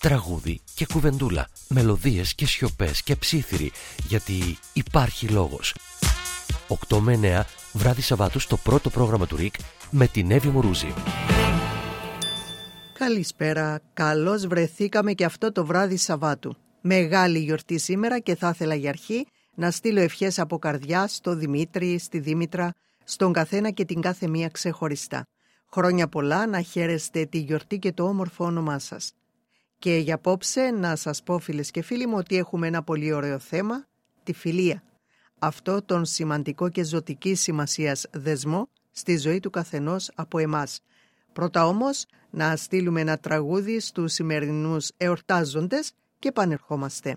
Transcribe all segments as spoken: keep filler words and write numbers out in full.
τραγούδι και κουβεντούλα, μελωδίες και σιωπές και ψήθυροι, γιατί υπάρχει λόγος. οκτώ με εννέα βράδυ Σαββάτου στο πρώτο πρόγραμμα του ΡΙΚ με την Εύη Μουρούζη. Καλησπέρα, καλώς βρεθήκαμε και αυτό το βράδυ Σαββάτου. Μεγάλη γιορτή σήμερα και θα ήθελα για αρχή να στείλω ευχές από καρδιά στο Δημήτρη, στη Δήμητρα, στον καθένα και την κάθε μία ξεχωριστά. Χρόνια πολλά, να χαίρεστε τη γιορτή και το όμορφο όνομά σας. Και για απόψε να σας πω, φίλες και φίλοι μου, ότι έχουμε ένα πολύ ωραίο θέμα, τη φιλία. Αυτό τον σημαντικό και ζωτικής σημασίας δεσμό στη ζωή του καθενός από εμάς. Πρώτα όμως να στείλουμε ένα τραγούδι στους σημερινούς εορτάζοντες και πανερχόμαστε.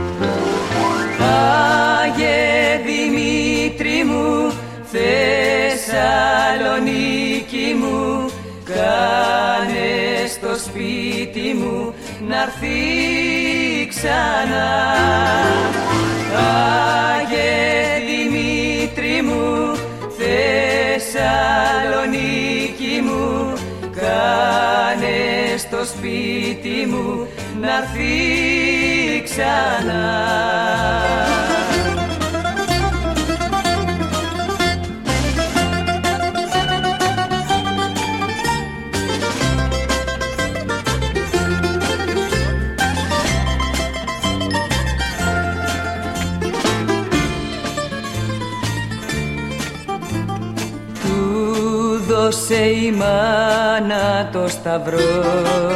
Άγιε Δημήτρη μου, Θεσσαλονίκη μου, κάνε στο σπίτι μου να'ρθεί ξανά. Άγιε Δημήτρη μου, Θεσσαλονίκη μου, κάνε στο σπίτι μου να'ρθεί ξανά. Δώσε η μάνα το σταυρό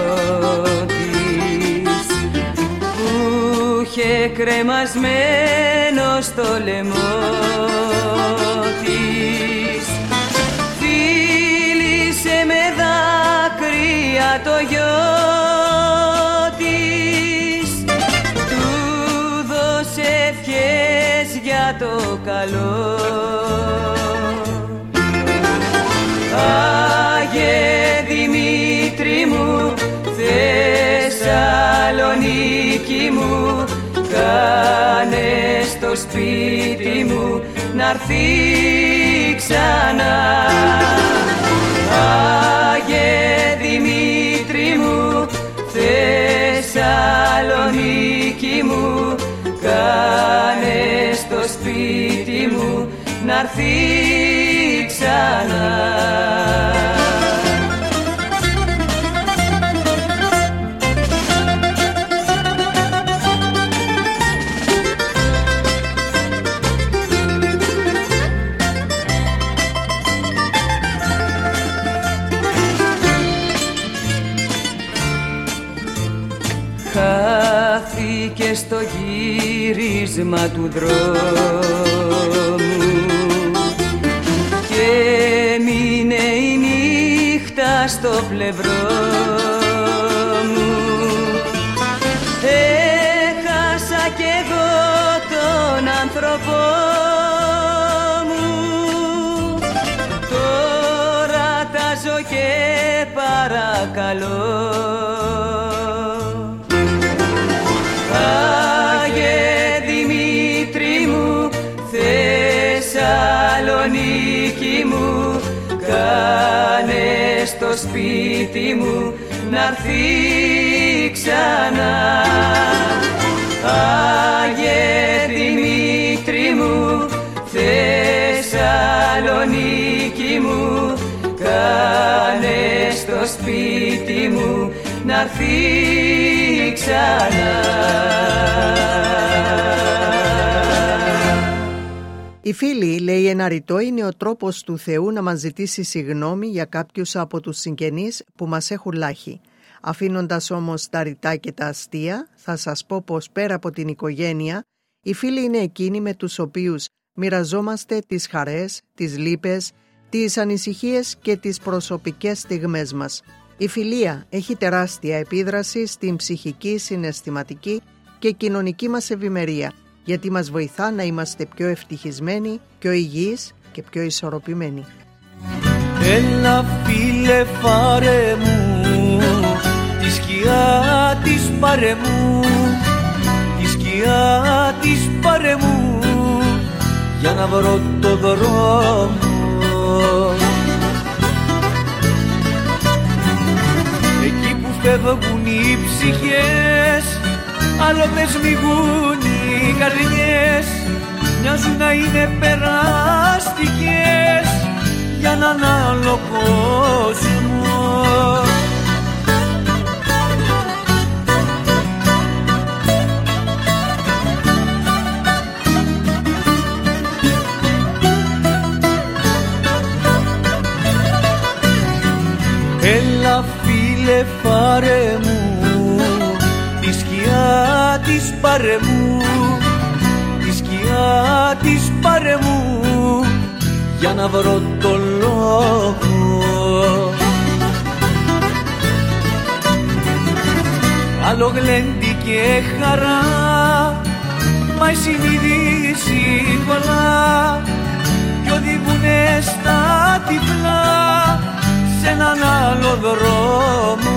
της που είχε κρεμασμένο στο λαιμό της. Φίλησε με δάκρυα το γιο της, του δώσε ευχές για το καλό. Άγιε Δημήτρη μου, Θεσσαλονίκη μου, κάνε στο σπίτι μου να'ρθεί ξανά. Άγιε Δημήτρη μου, Θεσσαλονίκη μου, κάνε στο σπίτι μου να'ρθεί ξανά. Χάθηκε στο γύρισμα του δρόμου και μείνε η νύχτα στο πλευρό μου. Έχασα κι εγώ τον άνθρωπό μου, τώρα τάζω και παρακαλώ. Άγιε Δημήτρη μου, Θεσσαλονίκη μου, κάνε στο σπίτι μου να'ρθεί ξανά. Άγιε Δημήτρη μου, Θεσσαλονίκη μου, κάνε στο σπίτι μου να'ρθεί ξανά. Η φίλη, λέει, ένα ρητό είναι ο τρόπος του Θεού να μας ζητήσει συγγνώμη για κάποιους από τους συγγενείς που μας έχουν λάχει. Αφήνοντας όμως τα ρητά και τα αστεία, θα σας πω πως πέρα από την οικογένεια, οι φίλοι είναι εκείνοι με τους οποίους μοιραζόμαστε τις χαρές, τις λύπες, τις ανησυχίες και τις προσωπικές στιγμές μας. Η φιλία έχει τεράστια επίδραση στην ψυχική, συναισθηματική και κοινωνική μας ευημερία, γιατί μας βοηθά να είμαστε πιο ευτυχισμένοι, πιο υγιείς και πιο ισορροπημένοι. Έλα φίλε φάρε μου, τη σκιά της πάρε μου, τη σκιά της πάρε μου, για να βρω το δρόμο. Εκεί που φεύγουν οι ψυχές, άλλοτε σμιγούν οι καρδιές, μοιάζουν να είναι περαστικές για έναν άλλο κόσμο. Έλα φίλε πάρε μου, τη σκιά της πάρε μου, τη σκιά της πάρε μου, για να βρω το λόγο. Άλλο γλέντι και χαρά, μα η συνείδηση κολλά κι οδηγουνε στα τυφλά σε έναν άλλο δρόμο.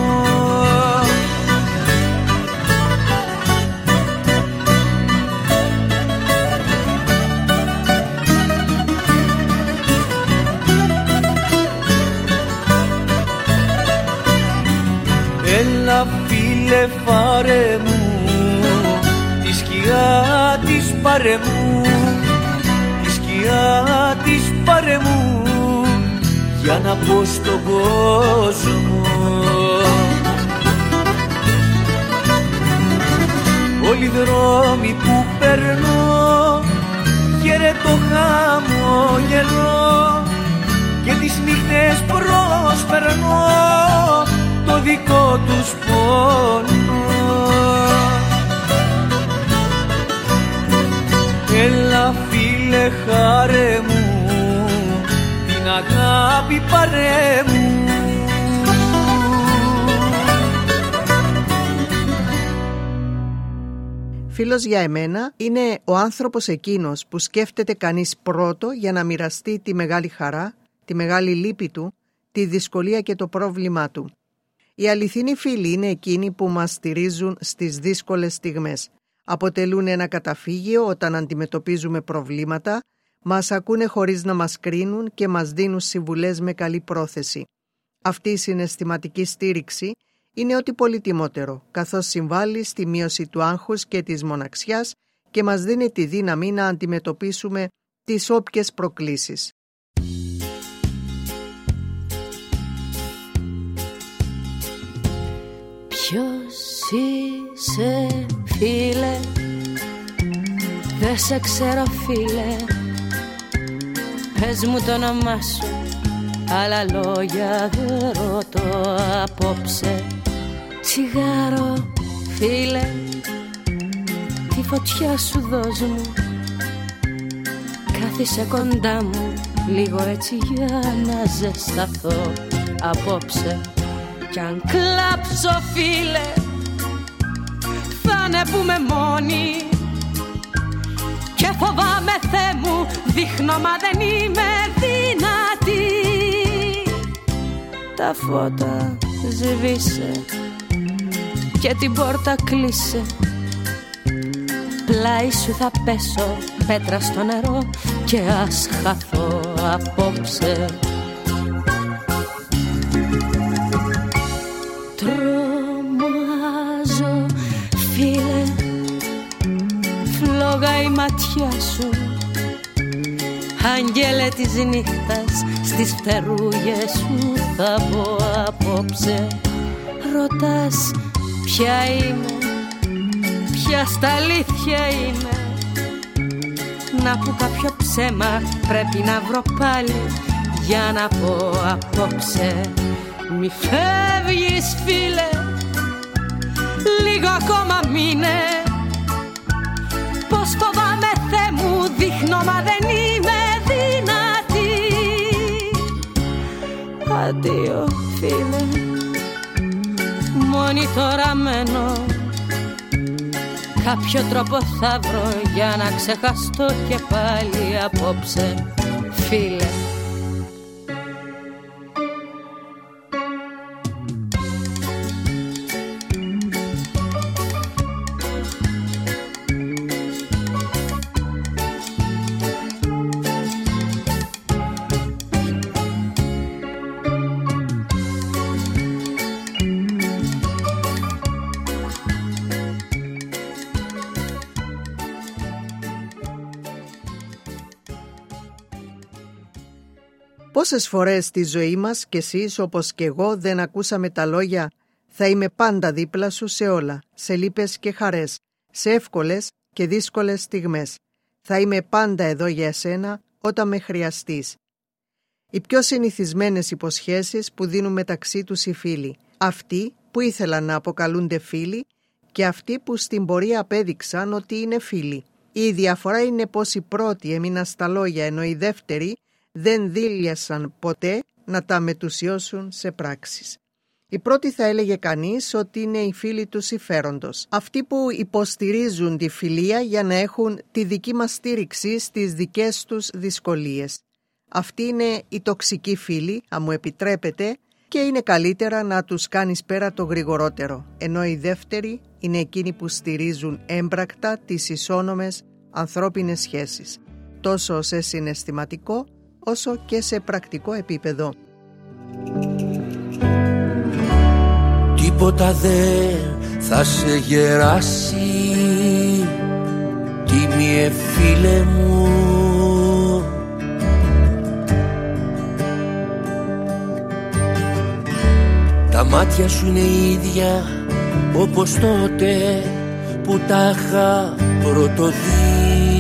Έλα φίλε φάρε μου, τη σκιά της πάρε μου, τη σκιά της πάρε μου, για να πω στον κόσμο. Όλοι οι δρόμοι που περνώ χαιρετώ χαμογελώ και τις νύχτες προσπερνώ το δικό τους πόνο. Έλα φίλε χάρε μου, την αγάπη πάρε μου. Φίλος για εμένα είναι ο άνθρωπος εκείνος που σκέφτεται κανείς πρώτο για να μοιραστεί τη μεγάλη χαρά, τη μεγάλη λύπη του, τη δυσκολία και το πρόβλημά του. Οι αληθινοί φίλοι είναι εκείνοι που μας στηρίζουν στις δύσκολες στιγμές. Αποτελούν ένα καταφύγιο όταν αντιμετωπίζουμε προβλήματα, μας ακούνε χωρίς να μας κρίνουν και μας δίνουν συμβουλές με καλή πρόθεση. Αυτή η συναισθηματική στήριξη είναι ό,τι πολύτιμότερο, καθώς συμβάλλει στη μείωση του άγχους και της μοναξιάς και μας δίνει τη δύναμη να αντιμετωπίσουμε τις όποιες προκλήσεις. Ποιος είσαι φίλε, δεν σε ξέρω φίλε, πες μου το όνομά σου, άλλα λόγια δεν ρωτώ απόψε. Τσιγάρο φίλε, τη φωτιά σου δώσ' μου, κάθισε κοντά μου λίγο έτσι για να ζεσταθώ απόψε. Κι αν κλάψω φίλε, θα ανεβούμε μόνοι και φοβάμαι Θεέ μου, δείχνω μα δεν είμαι δυνατή. Τα φώτα σβήσε και την πόρτα κλείσε, πλάι σου θα πέσω πέτρα στο νερό και ας χαθώ απόψε. Τρομάζω φίλε, φλόγα η ματιά σου, αγγέλε της νύχτας, στις φτερούγες σου θα πω απόψε. Ρωτάς ποια είμαι, ποια στα αλήθεια είμαι, να πω κάποιο ψέμα πρέπει να βρω πάλι για να πω απόψε. Μη φεύγεις φίλε, λίγο ακόμα μείνε, πως φοβάμαι Θεέ μου, δείχνω μα δεν είμαι δυνατή. Αντίο φίλε, μόνη τώρα μένω, κάποιο τρόπο θα βρω για να ξεχαστώ και πάλι απόψε φίλε. Πόσες φορές στη ζωή μας κι εσείς όπως κι εγώ δεν ακούσαμε τα λόγια «Θα είμαι πάντα δίπλα σου σε όλα, σε λύπες και χαρές, σε εύκολες και δύσκολες στιγμές. Θα είμαι πάντα εδώ για εσένα όταν με χρειαστείς». Οι πιο συνηθισμένες υποσχέσεις που δίνουν μεταξύ τους οι φίλοι, αυτοί που ήθελαν να αποκαλούνται φίλοι και αυτοί που στην πορεία απέδειξαν ότι είναι φίλοι. Η διαφορά είναι πως οι πρώτοι έμειναν στα λόγια ενώ οι δεύτεροι δεν δίλιασαν ποτέ να τα μετουσιώσουν σε πράξεις. Οι πρώτοι θα έλεγε κανείς ότι είναι οι φίλοι του συμφέροντος. Αυτοί που υποστηρίζουν τη φιλία για να έχουν τη δική μας στήριξη στις δικές τους δυσκολίες. Αυτοί είναι οι τοξικοί φίλοι, αν μου επιτρέπετε, και είναι καλύτερα να τους κάνεις πέρα το γρηγορότερο, ενώ οι δεύτεροι είναι εκείνοι που στηρίζουν έμπρακτα τις ισόνομες ανθρώπινες σχέσεις, τόσο σε συναισθηματικό όσο και σε πρακτικό επίπεδο. Τίποτα δεν θα σε γεράσει, τίμιε φίλε μου. Τα μάτια σου είναι ίδια όπως τότε που τα είχα πρωτοδεί.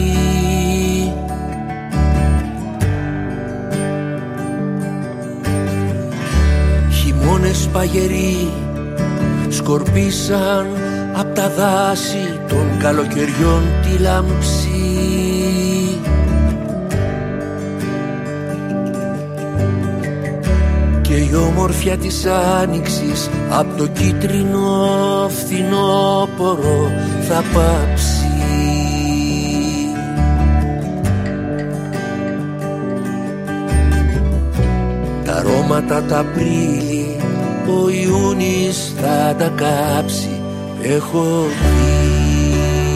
Χειμώνες παγεροί σκορπίσαν απ' τα δάση των καλοκαιριών τη λάμψη. Και η όμορφια της άνοιξης απ' το κίτρινο φθινόπωρο θα πάψει. Τα αρώματα τα Απρίλη ο Ιούνις θα τα κάψει, έχω δει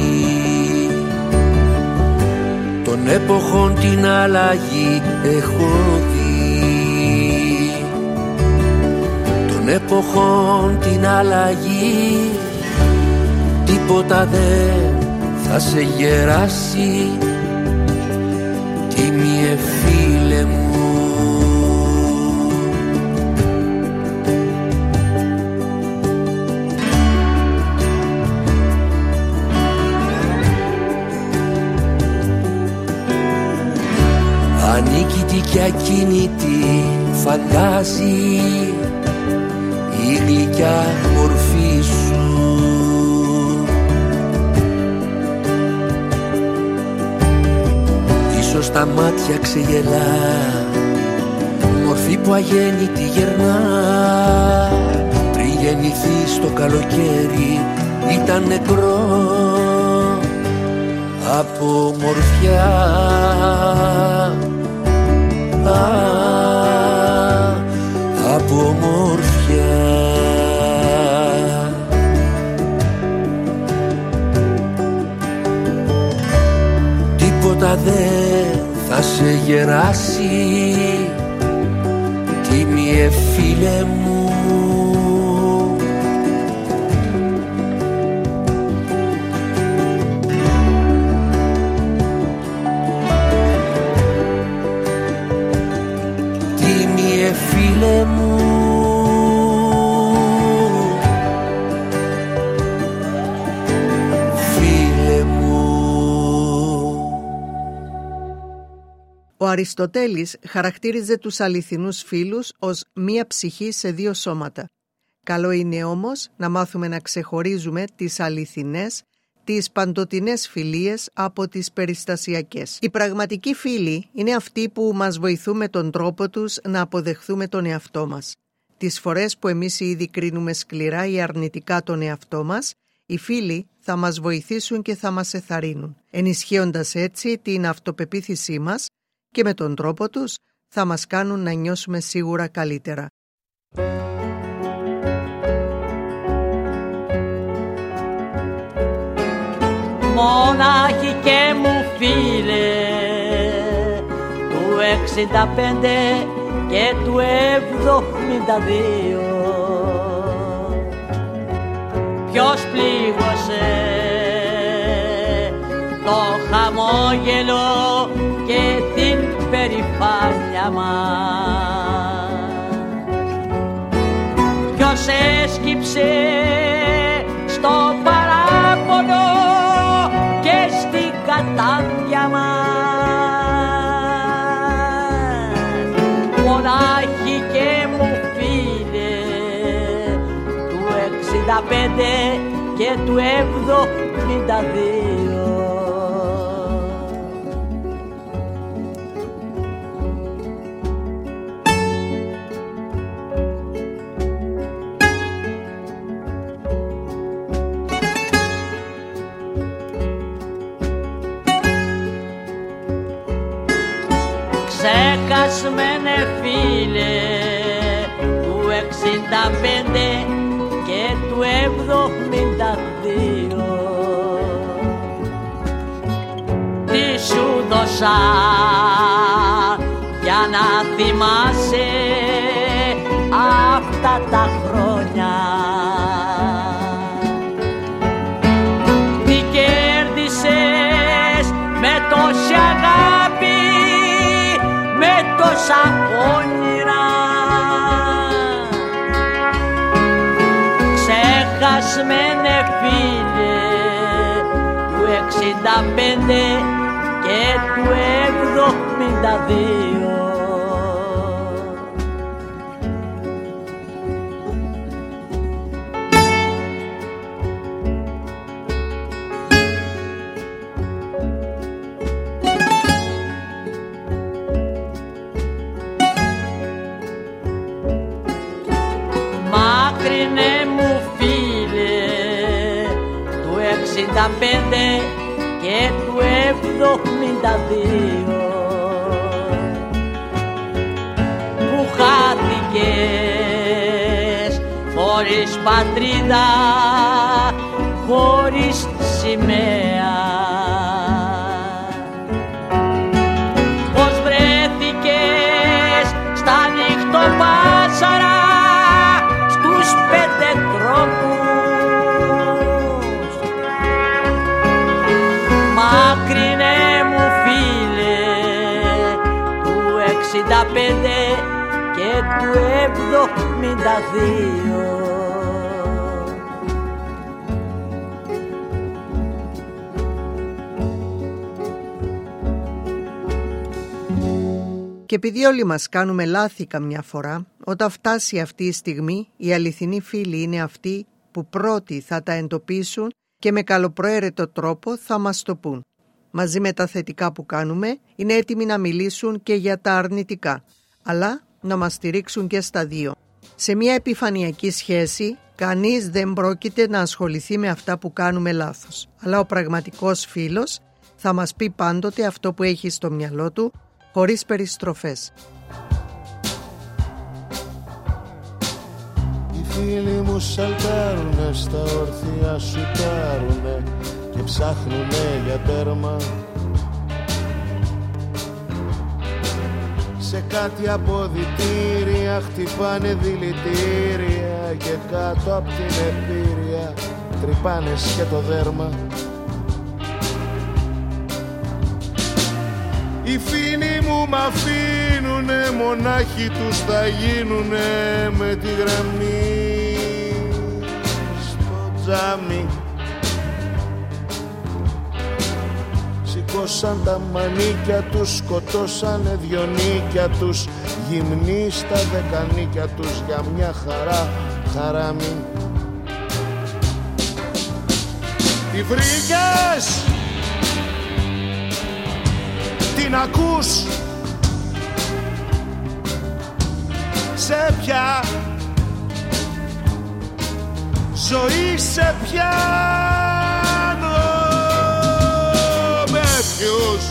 των εποχών την αλλαγή, έχω δει των εποχών την αλλαγή. Τίποτα δεν θα σε γεράσει, τίμιε φίλε μου. Ανίκητη και ακίνητη φαντάζει η γλυκιά μορφή σου. Ίσως τα μάτια ξεγελά, μορφή που αγέννητη γερνά. Πριν γεννηθείς το καλοκαίρι ήταν νεκρό από μορφιά. Α, από ομορφιά. Τίποτα δεν θα σε γεράσει, τίμιε φίλε μου. Φίλε μου. Φίλε μου. Ο Αριστοτέλης χαρακτήριζε τους αληθινούς φίλους ως μία ψυχή σε δύο σώματα. Καλό είναι όμως να μάθουμε να ξεχωρίζουμε τις αληθινές, τις παντοτινές φιλίες από τις περιστασιακές. Οι πραγματικοί φίλοι είναι αυτοί που μας βοηθούν με τον τρόπο τους να αποδεχθούμε τον εαυτό μας. Τις φορές που εμείς ήδη κρίνουμε σκληρά ή αρνητικά τον εαυτό μας, οι φίλοι θα μας βοηθήσουν και θα μας εθαρρύνουν, ενισχύοντας έτσι την αυτοπεποίθησή μας και με τον τρόπο τους θα μας κάνουν να νιώσουμε σίγουρα καλύτερα. Μονάχη και μου φίλε του εξήντα πέντε και του εβδομήντα δύο, ποιος πλήγωσε το χαμόγελο και την περηφάνεια μάτια μας. Ποιος έσκυψε στο παράπονο και στην κατάδια μας. Μονάχη και μου φίλε του εξήντα πέντε και του εβδομήντα δύο. Ξεχασμένε φίλε του εξήντα πέντε και του εβδομήντα δύο, τι σου δώσα για να θυμάσαι αυτά τα χρόνια. Τι κέρδισες με τόση αγάπη, με τόσα όνειρα. Ξεχασμένε φίλε του εξήντα πέντε και του εβδομήντα δύο. Μάκρινε μου φίλε του εξήντα πέντε και του εβδομήντα δύο, που χάθηκες χωρίς πατρίδα, χωρίς σημαία. Πως βρέθηκες στα νυχτοπάσαρα στους πέντε τρόπους. Μάκρινε μου φίλε του εξήντα πέντε και του εβδομήντα δύο. Και επειδή όλοι μας κάνουμε λάθη καμιά φορά, όταν φτάσει αυτή η στιγμή, οι αληθινοί φίλοι είναι αυτοί που πρώτοι θα τα εντοπίσουν και με καλοπροαίρετο τρόπο θα μας το πούν. Μαζί με τα θετικά που κάνουμε, είναι έτοιμοι να μιλήσουν και για τα αρνητικά, αλλά να μας στηρίξουν και στα δύο. Σε μια επιφανειακή σχέση, κανείς δεν πρόκειται να ασχοληθεί με αυτά που κάνουμε λάθος, αλλά ο πραγματικός φίλος θα μας πει πάντοτε αυτό που έχει στο μυαλό του, χωρίς περιστροφές. Οι φίλοι μου σαλτάρουνε, στα ορθία σουτάρουνε και ψάχνουνε για τέρμα. Σε κάτι αποδυτήρια χτυπάνε δηλητήρια και κάτω απ' την επίρρεια τρυπάνε και το δέρμα. Οι φίλοι μου μ' αφήνουνε, μονάχοι τους θα γίνουνε με τη γραμμή στο τζάμι. Σηκώσαν τα μανίκια τους, σκοτώσανε δυο νίκια τους, γυμνοί στα δεκανίκια τους για μια χαρά χαράμι. Τι βρήκες? Την ακούς? Σε ποια ζωή σε πιάνω? Με ποιους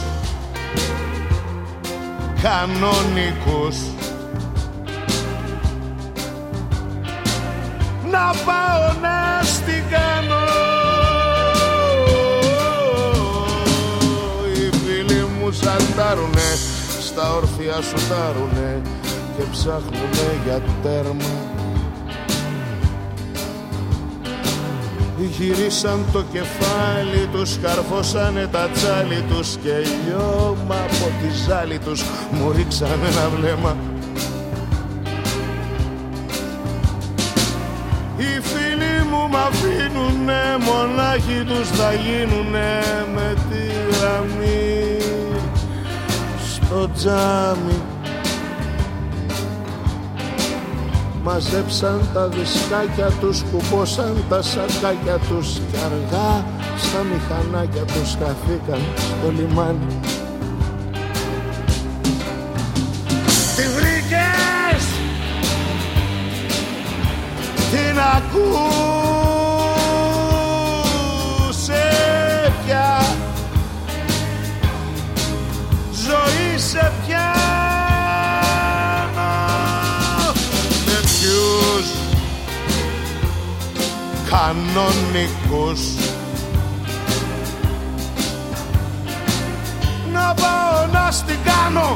κανονικούς να πάω να στην κάνω? Σαντάρουνε, στα όρθια σουτάρουνε και ψάχνουνε για τέρμα. Γυρίσαν το κεφάλι τους, καρφώσανε τα τσάλι τους και λιώμα από τη ζάλη τους μου ρίξαν ένα βλέμμα. Οι φίλοι μου μ' αφήνουνε, μονάχοι τους θα γίνουνε με τη γραμμή στο τζάμι. Μαζέψαν τα δισκάκια τους, κουμπώσαν τα σακάκια τους και αργά στα μηχανάκια τους χαθήκαν στο λιμάνι. Τη βρήκες, την ακούσε πια, ζωή σε πια. Κανονικούς να πάω να στην κάνω.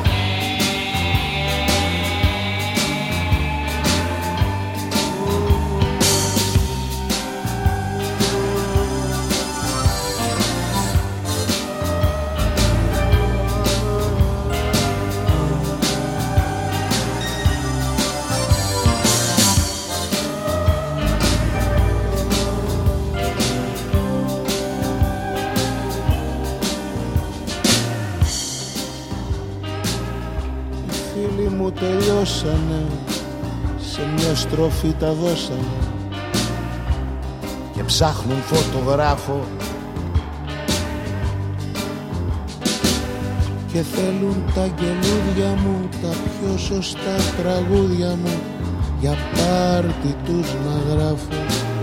Τελειώσανε, σε μια στροφή τα δώσανε και ψάχνουν φωτογράφο και θέλουν τα αγγελούδια μου, τα πιο σωστά τραγούδια μου για πάρτι τους να γράφω.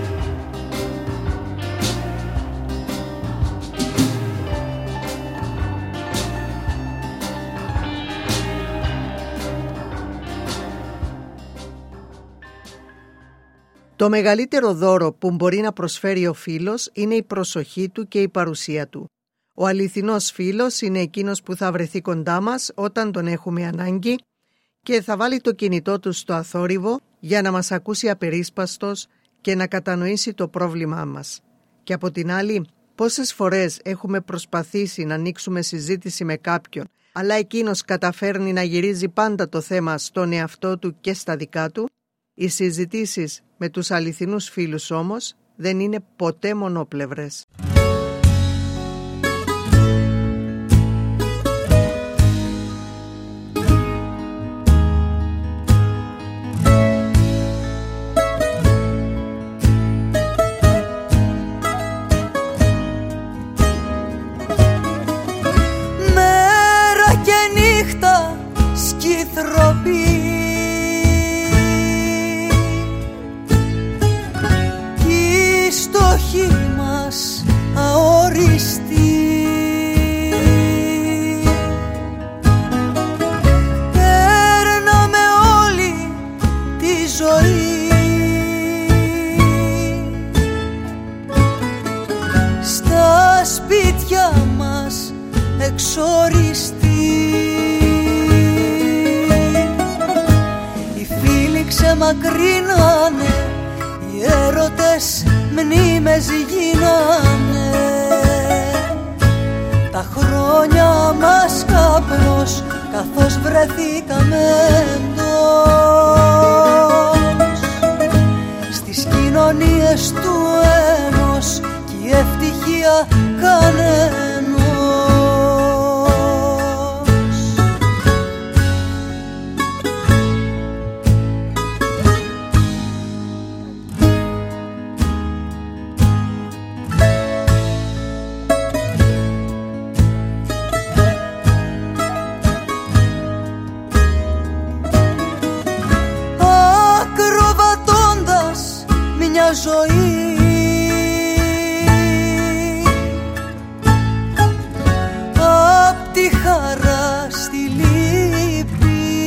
Το μεγαλύτερο δώρο που μπορεί να προσφέρει ο φίλος είναι η προσοχή του και η παρουσία του. Ο αληθινός φίλος είναι εκείνος που θα βρεθεί κοντά μας όταν τον έχουμε ανάγκη και θα βάλει το κινητό του στο αθόρυβο για να μας ακούσει απερίσπαστος και να κατανοήσει το πρόβλημά μας. Και από την άλλη, πόσες φορές έχουμε προσπαθήσει να ανοίξουμε συζήτηση με κάποιον, αλλά εκείνος καταφέρνει να γυρίζει πάντα το θέμα στον εαυτό του και στα δικά του. Οι συζητήσεις με τους αληθινούς φίλους όμως δεν είναι ποτέ μονόπλευρες. Μέρα και νύχτα σκυθροπή, στόχοι μας αόριστοι, παίρναμε όλη τη ζωή στα σπίτια μας εξοριστοί. Οι φίλοι ξεμακρύνανε, οι έρωτες μνήμες γίνανε, τα χρόνια μας καπνός καθώς βρεθήκαμε εντός στις κοινωνίες του ενός κι η ευτυχία κανένας. Ζωή απ' τη χαρά στη λύπη,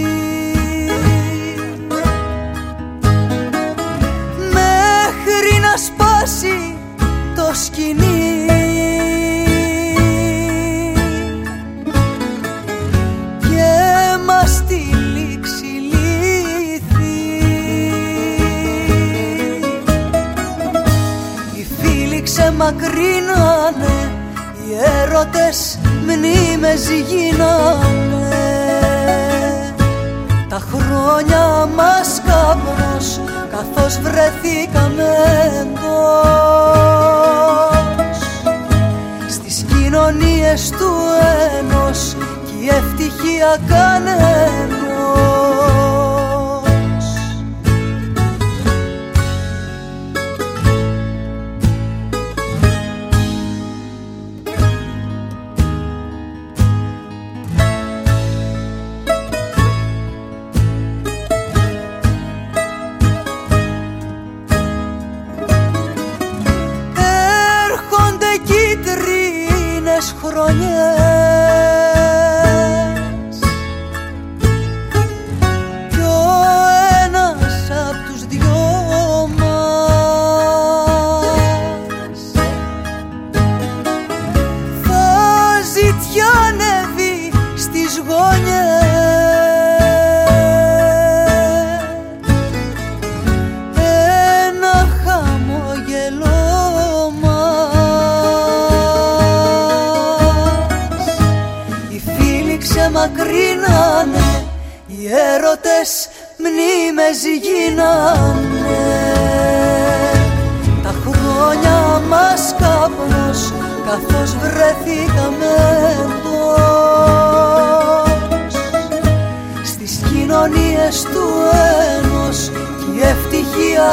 μέχρι να σπάσει το σκηνή και μας τη λήξη λύθη. μακρύνανε, οι έρωτες μνήμες γίνανε. Τα χρόνια μας καπνός, καθώς βρεθήκαμε εντός στις κοινωνίες του ένος κι η ευτυχία κανένας. Χρονιές κι ο ένας απ' τους δυο μας θα ζητιάνευει στις γωνιές ένα χαμόγελο. Μακρύνανε, οι έρωτες μνήμες γίνανε. Τα χρόνια μας καπνός, καθώς βρεθήκαμε εντός στις κοινωνίες του ένος κι η ευτυχία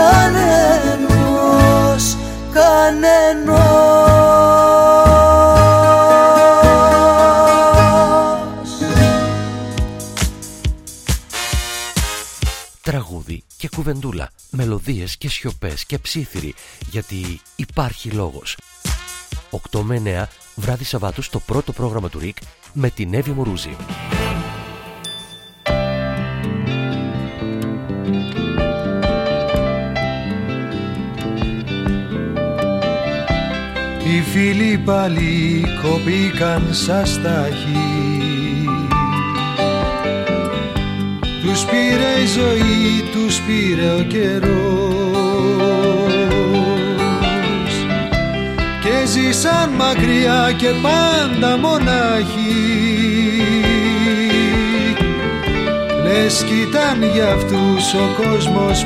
κανένας, κανένας. Τραγούδι και κουβεντούλα, μελωδίες και σιωπές και ψήθυροι, γιατί υπάρχει λόγος. οκτώ με εννέα βράδυ Σαββάτου στο πρώτο πρόγραμμα του Ρικ με την Εύη Μουρούζη. Οι φίλοι πάλι κοπήκαν σαν στάχη, τους πήρε η ζωή, τους πήρε ο καιρός και ζήσαν μακριά και πάντα μονάχοι. Λες κι ήταν για αυτούς ο κόσμος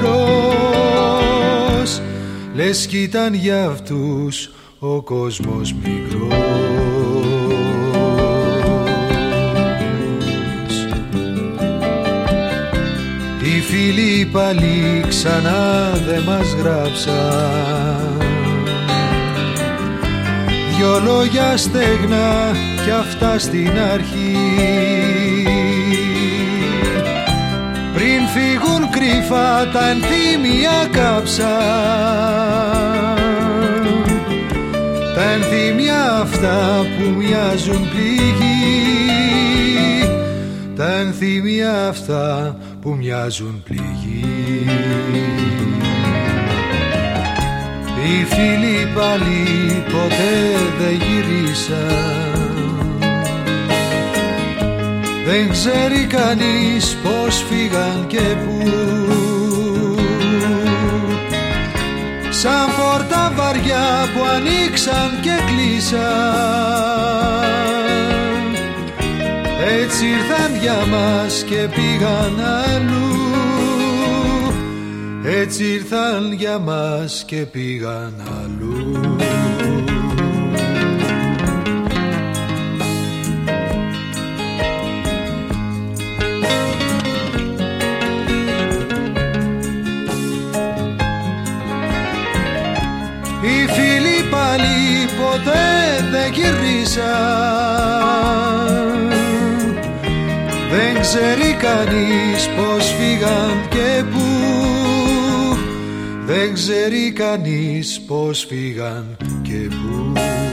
μικρός, λες κι ήταν για αυτούς ο κόσμος μικρός. Οι φίλοι πάλι ξανά δε μας γράψαν δυο λόγια στεγνά κι αυτά στην αρχή. Πριν φύγουν κρυφά τα ενθύμια κάψαν, τα ενθύμια αυτά που μοιάζουν πληγή, τα ενθύμια αυτά που μοιάζουν πληγή. Οι φίλοι πάλι ποτέ δεν γυρίσαν, δεν ξέρει κανείς πως φύγαν και πού. Σαν πόρτα βαριά που ανοίξαν και κλείσαν, έτσι ήρθαν για μας και πήγαν αλλού, έτσι ήρθαν για μας και πήγαν αλλού. Οι φίλοι πάλι ποτέ δεν γυρίσαν, δεν ξέρει κανείς πως φύγαν και πού, δεν ξέρει κανείς πως φύγαν και πού.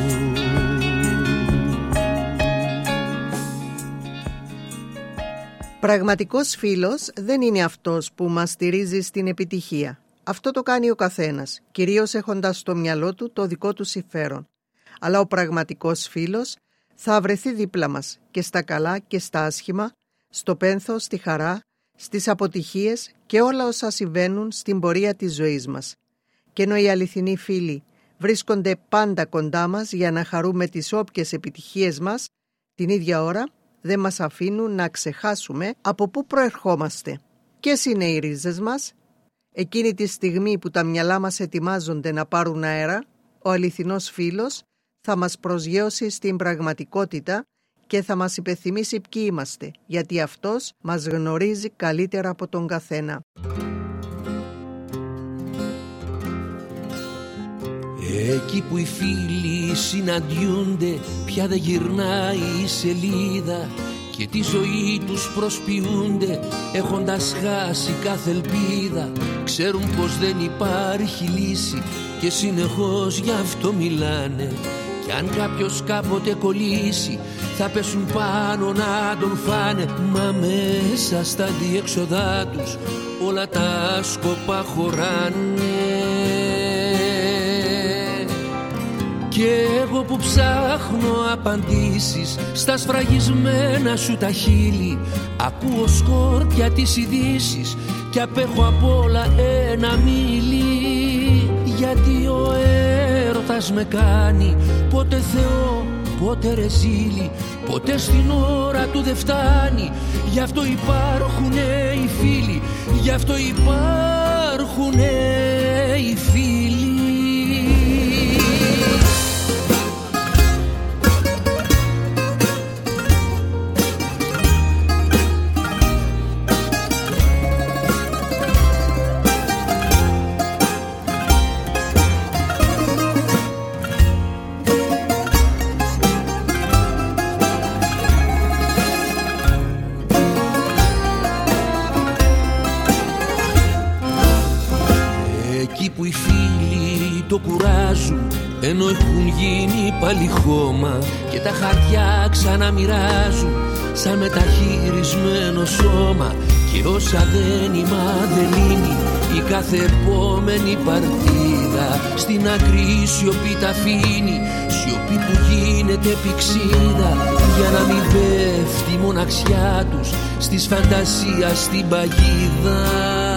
Πραγματικός φίλος δεν είναι αυτός που μας στηρίζει στην επιτυχία. Αυτό το κάνει ο καθένας, κυρίως έχοντας στο μυαλό του το δικό του συμφέρον. Αλλά ο πραγματικός φίλος θα βρεθεί δίπλα μας και στα καλά και στα άσχημα, στο πένθος, στη χαρά, στις αποτυχίες και όλα όσα συμβαίνουν στην πορεία της ζωής μας. Και ενώ οι αληθινοί φίλοι βρίσκονται πάντα κοντά μας για να χαρούμε τις όποιες επιτυχίες μας, την ίδια ώρα δεν μας αφήνουν να ξεχάσουμε από πού προερχόμαστε. Ποιες είναι οι ρίζες μας? Εκείνη τη στιγμή που τα μυαλά μας ετοιμάζονται να πάρουν αέρα, ο αληθινός φίλος θα μας προσγειώσει στην πραγματικότητα και θα μας υπενθυμίσει ποιοι είμαστε, γιατί αυτός μας γνωρίζει καλύτερα από τον καθένα. Εκεί που οι φίλοι συναντιούνται, πια δεν γυρνάει η σελίδα και τη ζωή τους προσποιούνται, έχοντας χάσει κάθε ελπίδα. Ξέρουν πως δεν υπάρχει λύση και συνεχώς γι' αυτό μιλάνε. Κι αν κάποιος κάποτε κολλήσει, θα πέσουν πάνω να τον φάνε. Μα μέσα στα διέξοδά τους όλα τα σκοπά χωράνε. Κι εγώ που ψάχνω απαντήσεις στα σφραγισμένα σου τα χείλη, ακούω σκόρπια τις ειδήσεις κι απέχω απ' όλα ένα μίλι. Γιατί ο έρωτας με κάνει πότε Θεό, πότε ρεζίλι, ποτέ στην ώρα του δεν φτάνει. Γι' αυτό υπάρχουνε οι φίλοι, γι' αυτό υπάρχουνε οι φίλοι. Που οι φίλοι το κουράζουν, ενώ έχουν γίνει πάλι χώμα και τα χαρτιά ξαναμοιράζουν σαν μεταχειρισμένο σώμα. Και όσα δεν είμαι δεν λύνει η κάθε επόμενη παρτίδα, στην άκρη σιωπή τα αφήνει, σιωπή που γίνεται πηξίδα, για να μην πέφτει η μοναξιά τους στις φαντασία στην παγίδα.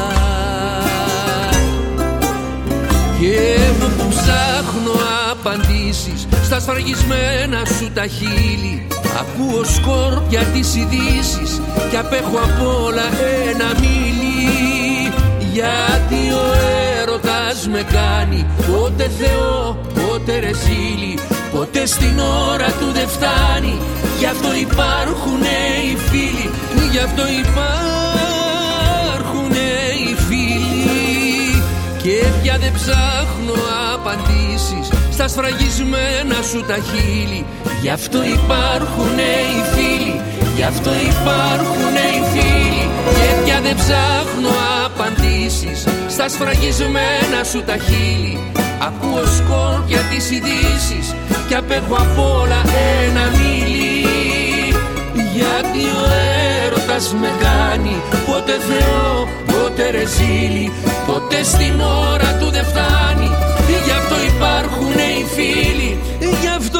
Και εγώ που ψάχνω απαντήσεις στα σφραγισμένα σου τα χείλη, ακούω σκόρπια τις ειδήσεις κι απέχω απ' όλα ένα μίλι. Γιατί ο έρωτας με κάνει πότε Θεό, πότε ρεζίλι, ποτέ στην ώρα του δεν φτάνει. Γι' αυτό υπάρχουνε οι φίλοι, γι' αυτό υπάρχουνε οι φίλοι. Και πια δεν ψάχνω απαντήσεις στα σφραγισμένα σου τα χείλη, γι' αυτό υπάρχουνε οι φίλοι, γι' αυτό υπάρχουνε οι φίλοι. Και πια δεν ψάχνω απαντήσεις στα σφραγισμένα σου τα χείλη, ακούω σκόρπια τις ειδήσεις κι απέχω απ' όλα ένα μίλι. Γιατί ο έρωτας με κάνει πότε Θεό, πότε ρεζίλι, ποτέ στην ώρα του δεν φτάνει. Γι' αυτό υπάρχουνε οι φίλοι, γι' αυτό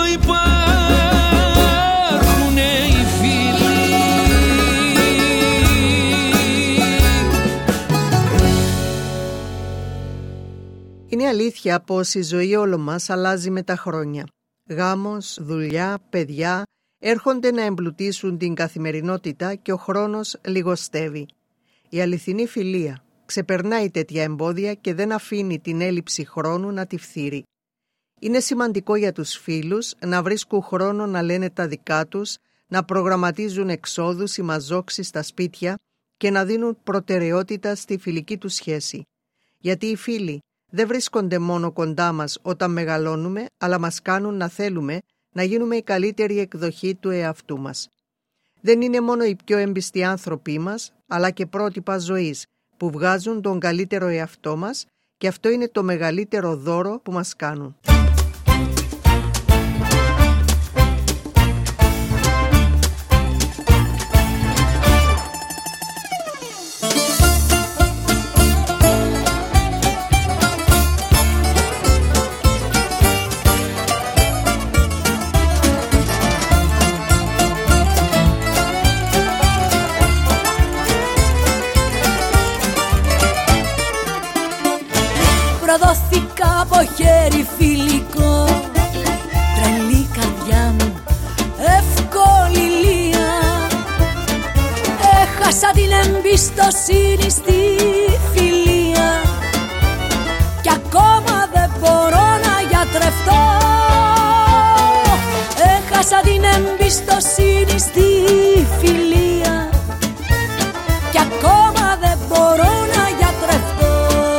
υπάρχουνε οι φίλοι. Είναι αλήθεια πως η ζωή όλο μας αλλάζει με τα χρόνια. Γάμος, δουλειά, παιδιά έρχονται να εμπλουτίσουν την καθημερινότητα και ο χρόνος λιγοστεύει. Η αληθινή φιλία ξεπερνάει τέτοια εμπόδια και δεν αφήνει την έλλειψη χρόνου να τη φθείρει. Είναι σημαντικό για τους φίλους να βρίσκουν χρόνο να λένε τα δικά τους, να προγραμματίζουν εξόδους ή μαζόξεις στα σπίτια και να δίνουν προτεραιότητα στη φιλική τους σχέση. Γιατί οι φίλοι δεν βρίσκονται μόνο κοντά μας όταν μεγαλώνουμε, αλλά μας κάνουν να θέλουμε να γίνουμε η καλύτερη εκδοχή του εαυτού μας. Δεν είναι μόνο οι πιο έμπιστοι άνθρωποι μας, αλλά και πρότυπα ζωής που βγάζουν τον καλύτερο εαυτό μας, και αυτό είναι το μεγαλύτερο δώρο που μας κάνουν. δόθηκα από χέρι φιλικό. Τρελή καρδιά μου, εύκολη λία. Έχασα την εμπιστοσύνη στη φιλία κι ακόμα δεν μπορώ να γιατρευτώ. Έχασα την εμπιστοσύνη στη φιλία κι ακόμα δεν μπορώ να γιατρευτώ.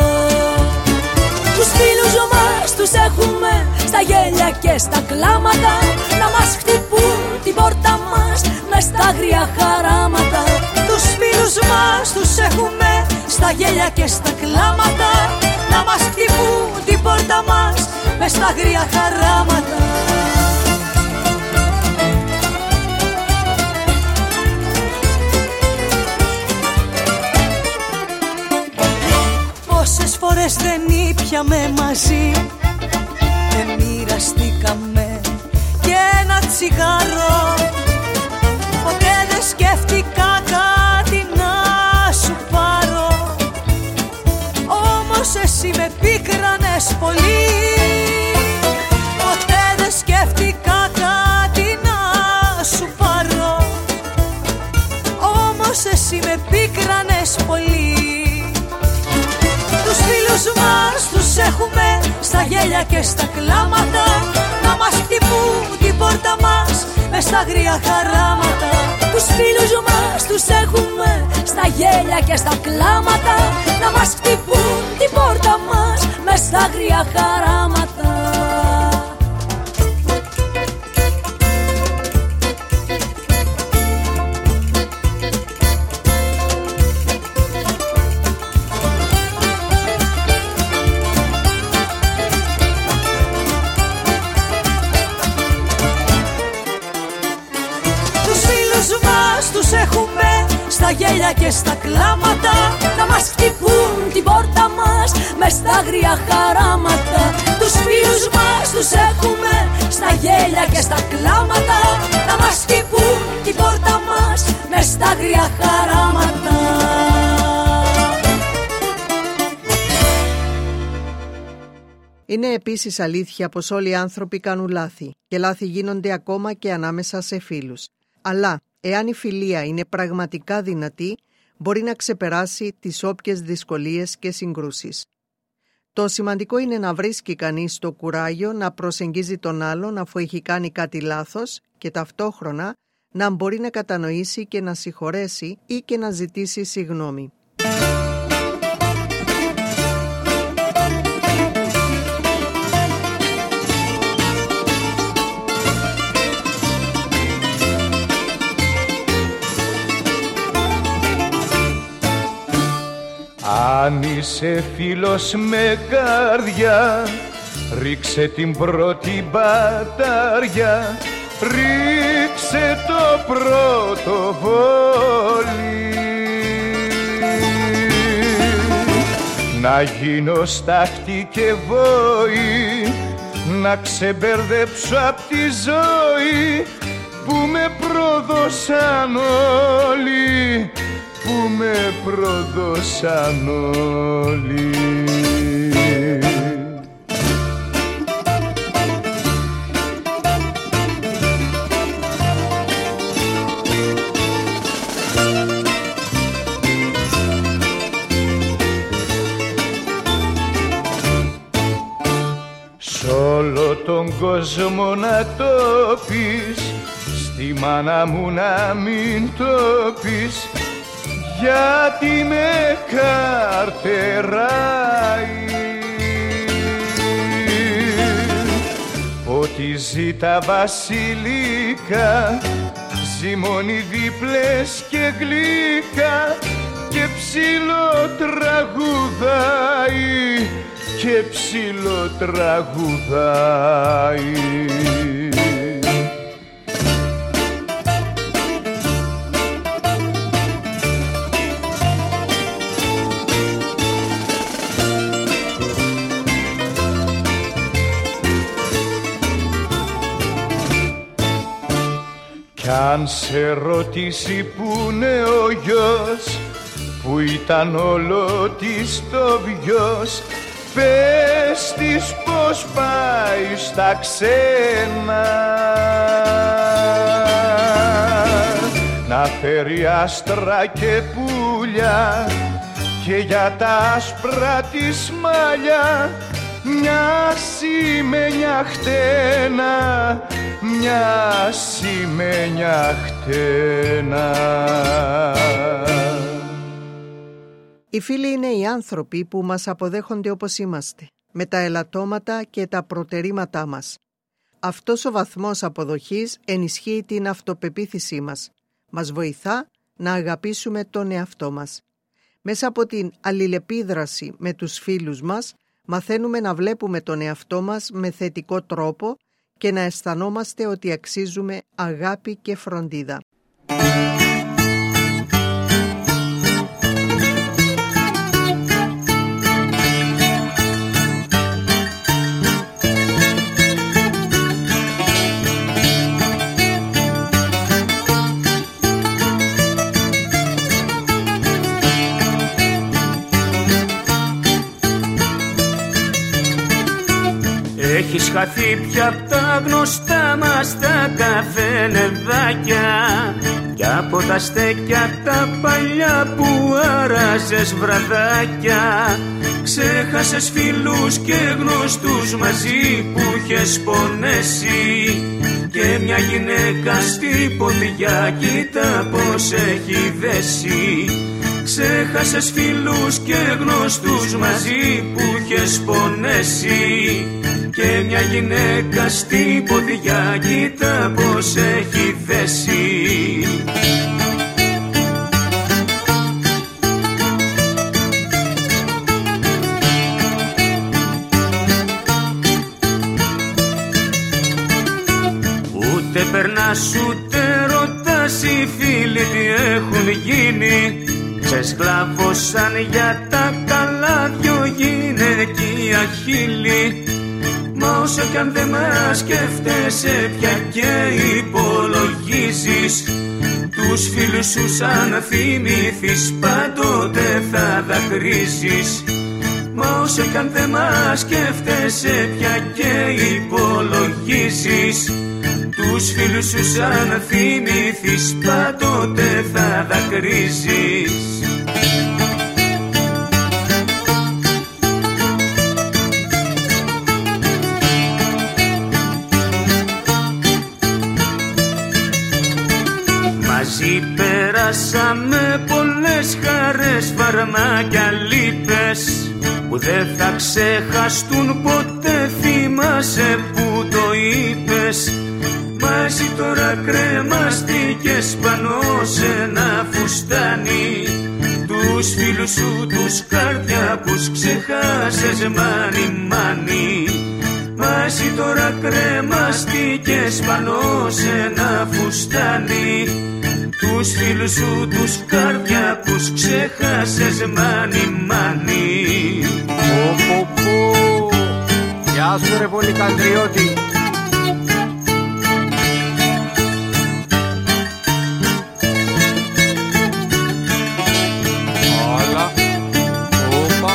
Τους φίλους μας τους έχουμε στα γέλια και στα κλάματα, να μας χτυπούν την πόρτα μας μες στα άγρια χαράματα. Τους φίλους μας τους έχουμε στα γέλια και στα κλάματα, να μας χτυπούν την πόρτα μας μες στα άγρια χαράματα. Πόσες φορές δεν ήπιαμε μαζί, δεν μοιραστήκαμε και ένα τσιγάρο. Ποτέ δεν σκέφτηκα κάτι να σου πάρω, όμως εσύ με πίκρανες πολύ. Ποτέ δεν σκέφτηκα κάτι να σου πάρω, όμως εσύ με πίκρανες πολύ. Τους φίλους μας τους έχουμε στα γέλια και στα κλάματα, να μας χτυπούν την πόρτα μας μες στα άγρια χαράματα. Τους φίλους μας τους έχουμε στα γέλια και στα κλάματα, να μας χτυπούν την πόρτα μας μες στα άγρια χαράματα. Τους έχουμε στα γέλια και στα κλάματα, να μας χτυπούν την πόρτα μας μες στα άγρια χαράματα. Τους φίλους μας τους έχουμε στα γέλια και στα κλάματα, να μας χτυπούν την πόρτα μας μες στα άγρια χαράματα. Είναι επίσης αλήθεια πως όλοι οι άνθρωποι κάνουν λάθη και λάθη γίνονται ακόμα και ανάμεσα σε φίλους. Αλλά εάν η φιλία είναι πραγματικά δυνατή, μπορεί να ξεπεράσει τις όποιες δυσκολίες και συγκρούσεις. Το σημαντικό είναι να βρίσκει κανείς το κουράγιο να προσεγγίζει τον άλλον αφού έχει κάνει κάτι λάθος και ταυτόχρονα να μπορεί να κατανοήσει και να συγχωρέσει ή και να ζητήσει συγγνώμη. Αν είσαι φίλος με καρδιά, ρίξε την πρώτη μπαταριά, ρίξε το πρώτο βόλι. Να γίνω στάχτη και βόη, να ξεμπερδέψω απ' τη ζωή που με πρόδωσαν όλοι, που με προδώσαν όλοι. Σ' όλο τον κόσμο να το πεις, στη μάνα μου να μην το πεις, γιατί με καρτεράει. Ό,τι ζήτα βασιλικά, ζυμώνει δίπλες και γλυκά, και ψηλό τραγουδάει, και ψηλό τραγουδάει. Κι αν σε ρωτήσει που είναι ο γιος, που ήταν όλο της το βιος, πες πες της πως πάει στα ξένα, να φέρει άστρα και πουλιά και για τα άσπρα της μαλλιά μια σημαίνια χτένα, μια σημαίνια χτένα. Οι φίλοι είναι οι άνθρωποι που μας αποδέχονται όπως είμαστε, με τα ελαττώματα και τα προτερήματά μας. Αυτός ο βαθμός αποδοχής ενισχύει την αυτοπεποίθησή μας. Μας βοηθά να αγαπήσουμε τον εαυτό μας. Μέσα από την αλληλεπίδραση με τους φίλους μας, μαθαίνουμε να βλέπουμε τον εαυτό μας με θετικό τρόπο και να αισθανόμαστε ότι αξίζουμε αγάπη και φροντίδα. Έχεις χαθεί πια απ' τα γνωστά μας τα καφενεδάκια κι από τα στέκια τα παλιά που άραζες βραδάκια. Ξέχασες φίλους και γνωστούς μαζί που είχες πονέσει και μια γυναίκα στη ποδιά κοίτα πως έχει δέσει. Ξέχασες φίλους και γνωστούς μαζί που είχες πονέσει και μια γυναίκα στην ποδιά κοίτα πως έχει δέσει. Ούτε περνάς ούτε ρωτάς οι φίλοι τι έχουν γίνει. Σε σκλάβωσαν για τα καλά δυο γυναικεία χείλη. Μα όσο κι αν δεν μας σκέφτεσαι πια και υπολογίζεις τους φίλους σου σαν θυμηθείς πάντοτε θα δακρύζεις. Μα όσο κι αν δεν μας σκέφτεσαι πια και υπολογίζεις τους φίλους σου σαν θυμηθείς πάντοτε θα δακρύζεις. Μαζί περάσαμε πολλές χαρές, φαρμάκια, λύπες που δεν θα ξεχαστούν ποτέ, θυμάσαι που το είπες. Μα εσύ τώρα κρεμαστήκες πάνω σε ένα φουστάνι τους φίλους σου τους καρδιάπους ξεχάσες μάνι μάνι. Μα εσύ τώρα κρεμαστήκες πάνω σε ένα φουστάνι τους φίλους σου τους καρδιάπους ξεχάσες μάνι μάνι. Πω πω πω, γεια σου ρε Πολυκαντριώτη. Όλα, όπα.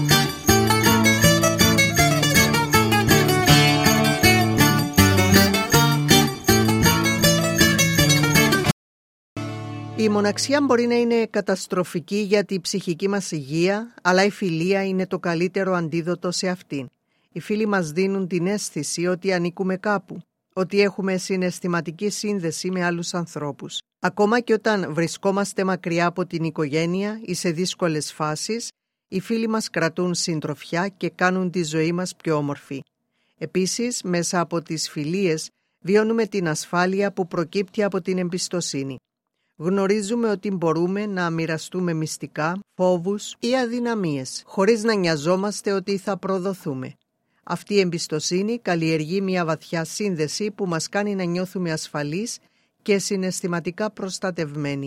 Η μοναξιά μπορεί να είναι καταστροφική για τη ψυχική μας υγεία, αλλά η φιλία είναι το καλύτερο αντίδοτο σε αυτήν. Οι φίλοι μας δίνουν την αίσθηση ότι ανήκουμε κάπου, ότι έχουμε συναισθηματική σύνδεση με άλλους ανθρώπους. Ακόμα και όταν βρισκόμαστε μακριά από την οικογένεια ή σε δύσκολες φάσεις, οι φίλοι μας κρατούν συντροφιά και κάνουν τη ζωή μας πιο όμορφη. Επίσης, μέσα από τις φιλίες βιώνουμε την ασφάλεια που προκύπτει από την εμπιστοσύνη. Γνωρίζουμε ότι μπορούμε να μοιραστούμε μυστικά, φόβους ή αδυναμίες, χωρίς να νοιαζόμαστε ότι θα προδοθούμε. Αυτή η εμπιστοσύνη καλλιεργεί μια βαθιά σύνδεση που μας κάνει να νιώθουμε ασφαλείς και συναισθηματικά προστατευμένοι.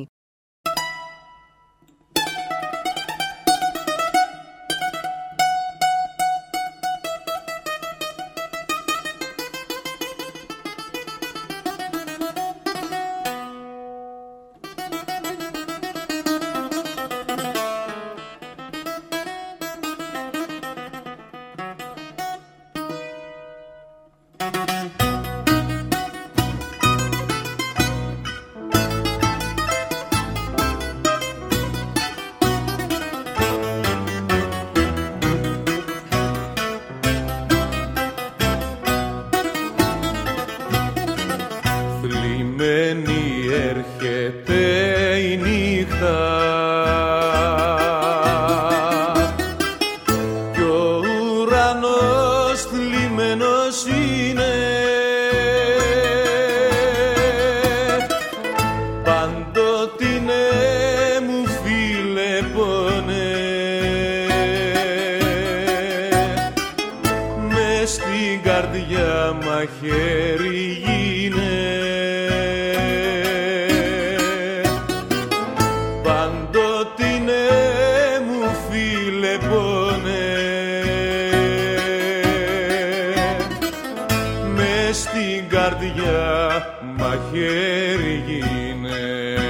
καρδιά μαχαίρι γίνε, παντοτινέ μου φίλε πόνε, μες στην καρδιά μαχαίρι γίνε.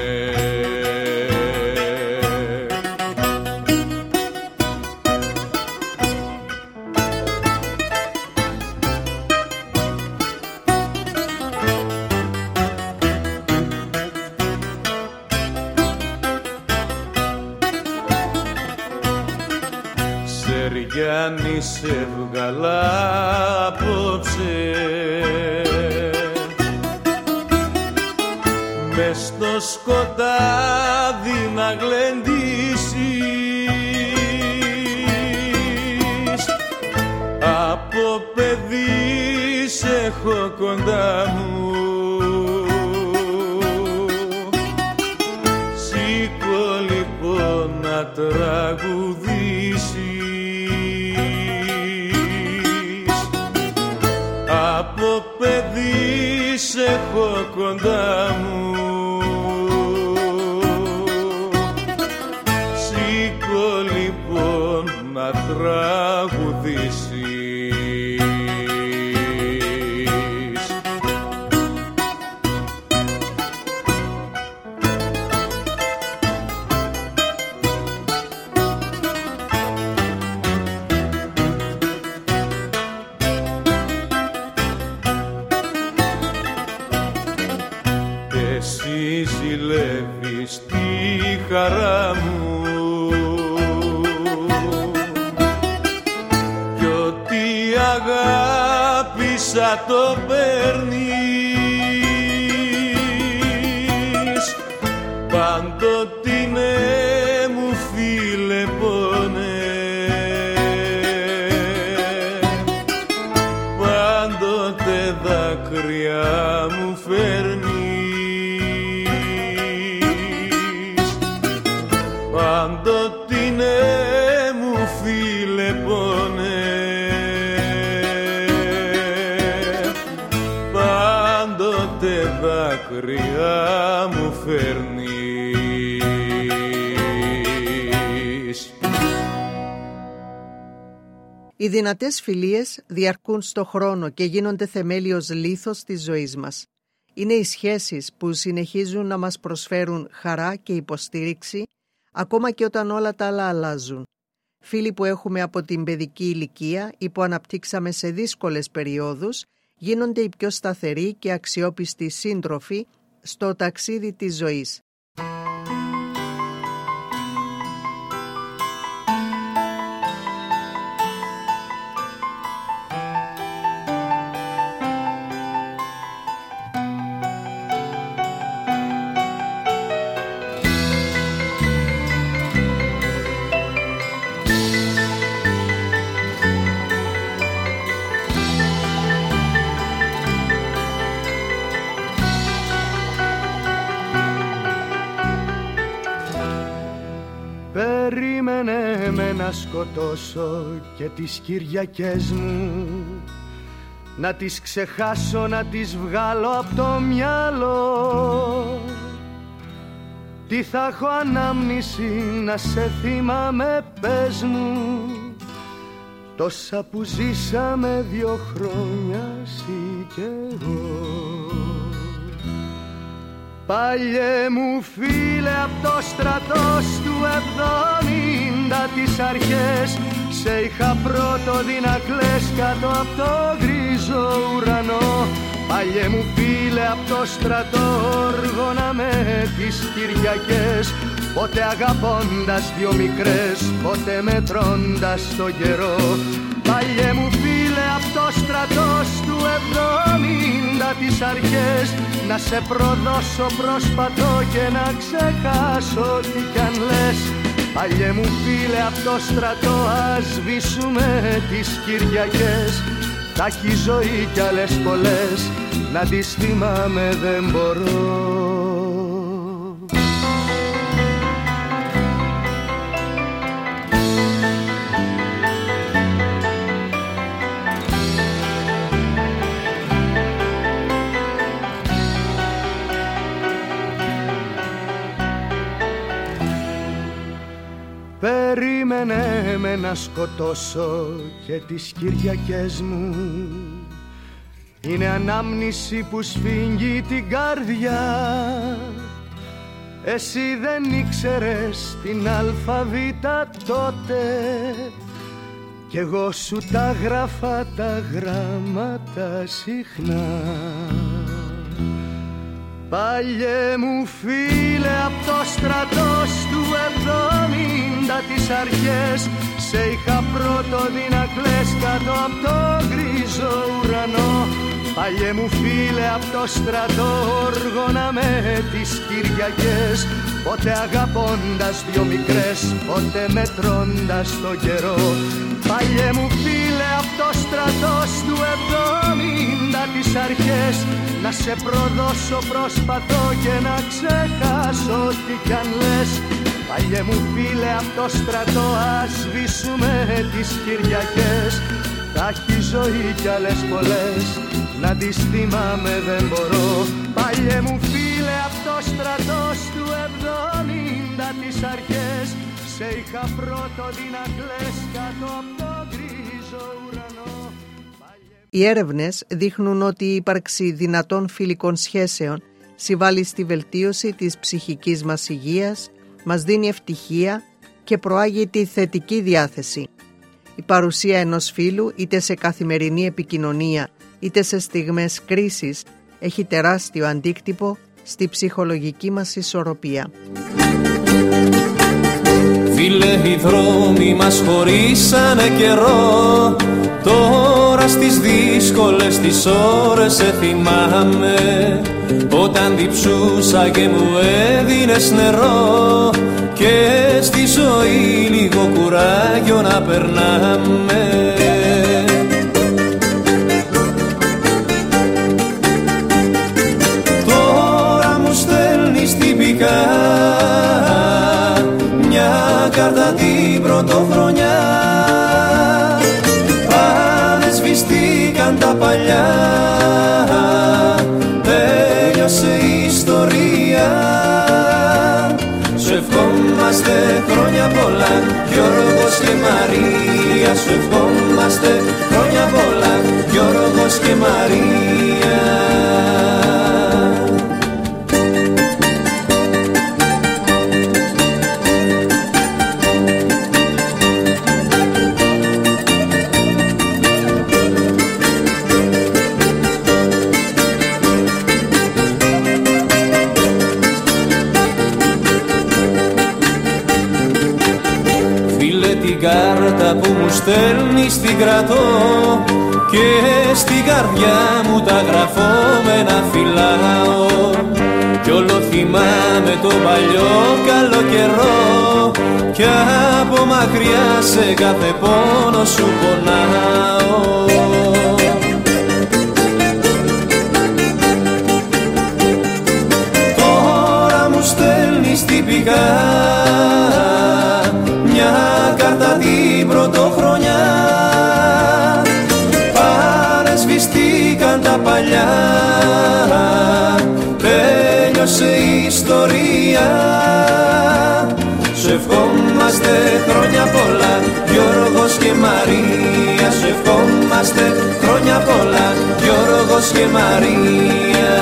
Σεριάννη σε βγαλά απόψε, μες στο σκοτάδι να γλεντήσεις, από παιδί σε έχω κοντά μου, σήκω λοιπόν να τραγουδήσεις, από παιδί σε έχω κοντά μου, σήκω λοιπόν να τραγουδήσεις. Εσύ ζηλεύεις τη χαρά μου κι ό,τι αγάπησα το παίρνεις, παντοτινέ μου φίλε πόνε, πάντοτε δάκρυα μου φέρνεις, παντοτινέ μου φίλε πόνε, πάντοτε δάκρυα μου φέρνεις. Οι δυνατές φιλίες διαρκούν στο χρόνο και γίνονται θεμέλιος λίθος της ζωής μας. Είναι οι σχέσεις που συνεχίζουν να μας προσφέρουν χαρά και υποστήριξη, ακόμα και όταν όλα τα άλλα αλλάζουν. Φίλοι που έχουμε από την παιδική ηλικία ή που αναπτύξαμε σε δύσκολες περιόδους, γίνονται οι πιο σταθεροί και αξιόπιστοι σύντροφοι στο ταξίδι της ζωής. Περίμενε με να σκοτώσω και τις Κυριακές μου, να τις ξεχάσω, να τις βγάλω από το μυαλό. Τι θα έχω ανάμνηση να σε θυμάμαι, πες μου, τόσα που ζήσαμε δυο χρόνια εσύ κι εγώ. Παλιέ μου φίλε απ' το στρατό του εβδομήντα τις αρχές, σε είχα πρώτο δει να κλαις κάτω απ' το γκρίζο ουρανό. Παλιέ μου φίλε απ' το στρατό οργώναμε τις Κυριακές, πότε αγαπώντας δυο μικρές, πότε μετρώντας το καιρό. Παλιέ μου φίλε απ' το στρατό του εβδομήντα τις αρχές, να σε προδώσω προσπαθώ και να ξεχάσω τι κι αν λες. Παλιέ μου φίλε απ' το στρατό ας σβήσουμε τις Κυριακές, θα έχει ζωή κι άλλες πολλές, να τις θυμάμαι δεν μπορώ. με να σκοτώσω και τις Κυριακές μου. Είναι ανάμνηση που σφίγγει την καρδιά. Εσύ δεν ήξερες την αλφαβήτα τότε, κι εγώ σου τα γράφα τα γράμματα συχνά. Παλιέ μου φίλε, απ' το στρατός του εβδομήντα τις αρχές, σε είχα πρώτο δει να κλαις κάτω απ' το γκρίζο ουρανό. Παλιέ μου φίλε, απ' το στρατό όργωνα με τις Κυριακές, πότε αγαπώντας δυο μικρές, πότε μετρώντας το καιρό. Παλιέ μου φίλε, απ' το στρατός του εβδομήντα τις αρχές, να σε προδώσω προσπαθώ και να ξεχάσω τι κι αν λες. Παλιέ μου φίλε, απ' το στρατό ας σβήσουμε τις Κυριακές. Θα έχει ζωή κι άλλες πολλές, να τις θυμάμαι δεν μπορώ. Παλιέ μου φίλε, απ' το στρατός του εβδομήντα τις αρχές, σε είχα πρώτο δει να κλαις κάτω απ' το γκρίζο ουρανό. Οι έρευνες δείχνουν ότι η ύπαρξη δυνατών φιλικών σχέσεων συμβάλλει στη βελτίωση της ψυχικής μας υγείας, μας δίνει ευτυχία και προάγει τη θετική διάθεση. Η παρουσία ενός φίλου, είτε σε καθημερινή επικοινωνία, είτε σε στιγμές κρίσης, έχει τεράστιο αντίκτυπο στη ψυχολογική μας ισορροπία. Φίλε, οι δρόμοι μας χωρίσανε καιρό, τώρα στις δύσκολες τις ώρες σε θυμάμαι, όταν διψούσα και μου έδινες νερό, και στη ζωή λίγο κουράγιο να περνάμε. Τώρα μου στέλνεις τυπικά μια κάρτα την πρωτοχρονιά, πάνε σβηστήκαν τα παλιά, τέλειωσε η ιστορία. Σου ευχόμαστε χρόνια πολλά, Γιώργος και Μαρία. Σου ευχόμαστε χρόνια πολλά, Γιώργος και Μαρία. Που μου στέλνεις την κρατώ και στην καρδιά μου τα γραφόμενα φυλάω, κι όλο θυμάμαι το παλιό καλό καιρό, κι από μακριά σε κάθε πόνο σου πονάω. Τώρα μου στέλνεις τυπικά μια κάρτα την πρωτοχρονιά, πάνε σβηστήκαν τα παλιά, τέλειωσε η ιστορία. Σου ευχόμαστε χρόνια πολλά, Γιώργος και Μαρία. Σου ευχόμαστε χρόνια πολλά, Γιώργος και Μαρία.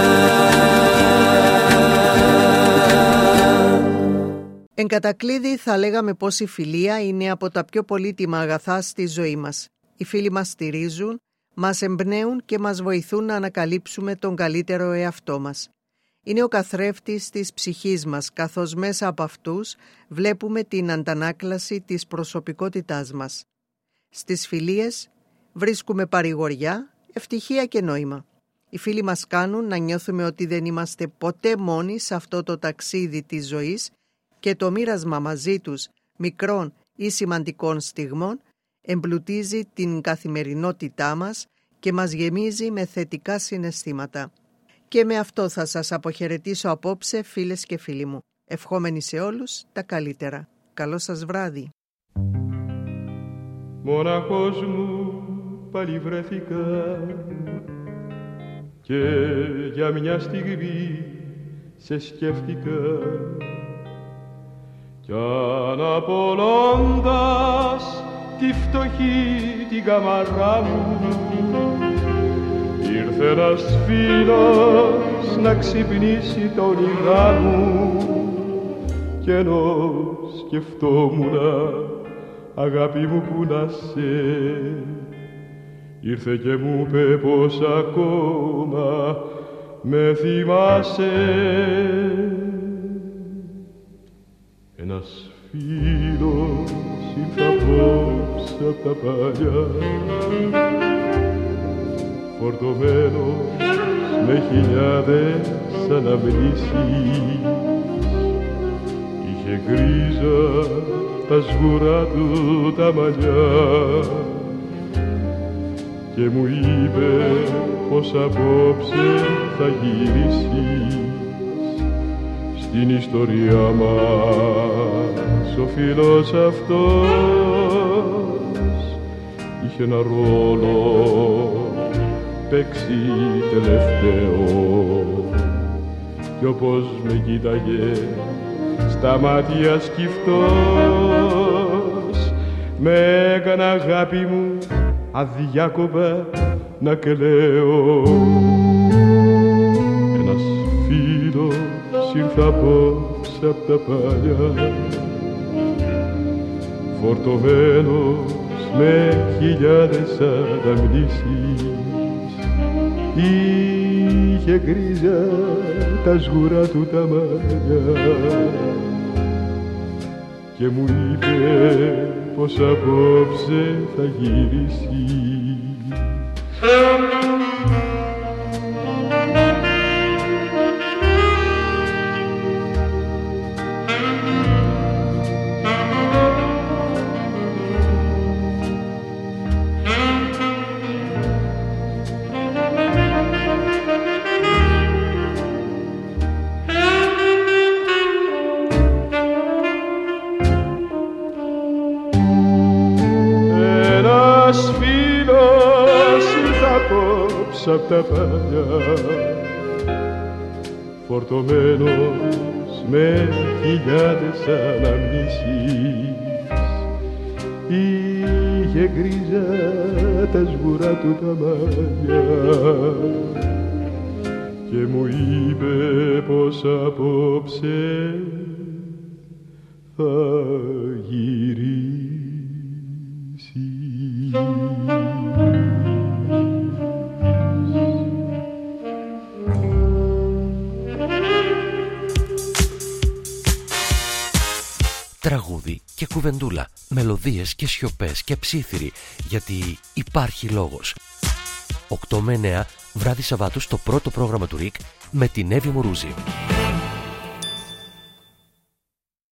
Εν κατακλείδη θα λέγαμε πως η φιλία είναι από τα πιο πολύτιμα αγαθά στη ζωή μας. Οι φίλοι μας στηρίζουν, μας εμπνέουν και μας βοηθούν να ανακαλύψουμε τον καλύτερο εαυτό μας. Είναι ο καθρέφτης της ψυχής μας, καθώς μέσα από αυτούς βλέπουμε την αντανάκλαση της προσωπικότητάς μας. Στις φιλίες βρίσκουμε παρηγοριά, ευτυχία και νόημα. Οι φίλοι μας κάνουν να νιώθουμε ότι δεν είμαστε ποτέ μόνοι σε αυτό το ταξίδι της ζωής, και το μοίρασμα μαζί τους μικρών ή σημαντικών στιγμών εμπλουτίζει την καθημερινότητά μας και μας γεμίζει με θετικά συναισθήματα. Και με αυτό θα σας αποχαιρετήσω απόψε, φίλες και φίλοι μου. Ευχόμενοι σε όλους τα καλύτερα. Καλό σας βράδυ. Μοναχός μου πάλι βρέθηκα και για μια στιγμή σε σκέφτηκα, κι αναπολώντας τη φτωχή την καμαρά μου ήρθε ένας φίλος να ξυπνήσει τα όνειρά μου κι ενώ σκεφτόμουνα αγάπη μου που να σε ήρθε και μου είπε πως ακόμα με θυμάσαι. Ένας φίλος ήρθε απόψε απ' τα παλιά φορτωμένος με χιλιάδες αναμνήσεις είχε γκρίζα τα σγουρά του τα μαλλιά και μου είπε πως απόψε θα γυρίσεις στην ιστορία μας. Ο φίλος αυτός είχε ένα ρόλο παίξει τελευταίο κι όπως με κοίταγε στα μάτια σκυφτός με έκανε αγάπη μου αδιάκοπα να κλαίω. Ένας φίλος ήρθε απόψε απ' τα παλιά φορτωμένος με χιλιάδες αναμνήσεις είχε γκρίζα τα σγουρά του τα μαλλιά και μου είπε πως απόψε θα γυρίσει. Απ' τα παλιά φορτωμένος με χιλιάδες αναμνήσεις είχε γκρίζα τα σγουρά του τα μαλλιά και μου είπε πως απόψε θα γυρίσει. Τραγούδι και κουβεντούλα, μελωδίες και σιωπές και ψίθυροι, γιατί υπάρχει λόγος. οκτώ με εννέα βράδυ Σαββάτου στο πρώτο πρόγραμμα του Ρικ με την Εύη Μουρούζη.